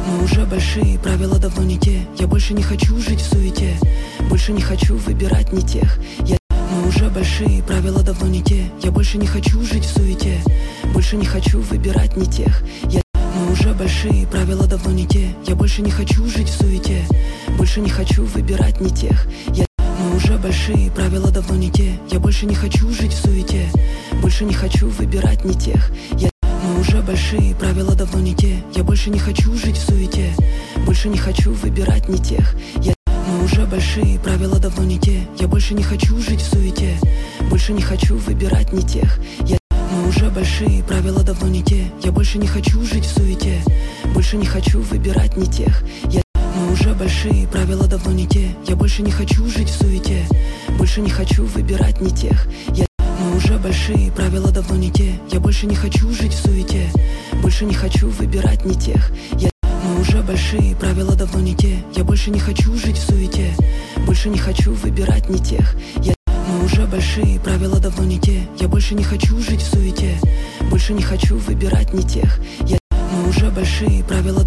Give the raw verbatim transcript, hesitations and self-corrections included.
Мы уже большие, правила давно не те. Я больше не хочу жить в суете. Больше не хочу выбирать не тех. Я... Мы уже большие, правила давно не те. Я больше не хочу жить в суете. Больше не хочу выбирать не тех. Я... Мы уже большие, правила давно не те. Я больше не хочу жить в суете. Больше не хочу выбирать не тех. Я... Мы уже большие, правила давно не те. Я больше не хочу жить в суете. Больше не хочу выбирать не тех. Я... Мы уже большие, правила давно не те. Я больше не хочу жить в суете. Больше не хочу выбирать не тех. Я... Мы уже большие, правила давно не те. Я больше не хочу жить в суете. Больше не хочу выбирать не тех. Я... Мы уже большие, правила давно не те. Я больше не хочу жить в суете. Больше не хочу выбирать не тех. Я... Мы уже большие, правила давно не те. Я больше не хочу жить в суете. Больше не хочу выбирать не тех. Я... Мы уже большие, правила давно не те. Я больше не хочу жить в суете. Больше не хочу выбирать не тех. Я... Мы уже большие, правила давно не те. Я больше не хочу жить в суете. Больше не хочу выбирать не тех. Я... Мы уже большие, правила давно не те. Я больше не хочу жить в суете. Больше не хочу выбирать не тех. Я... Мы уже большие, правила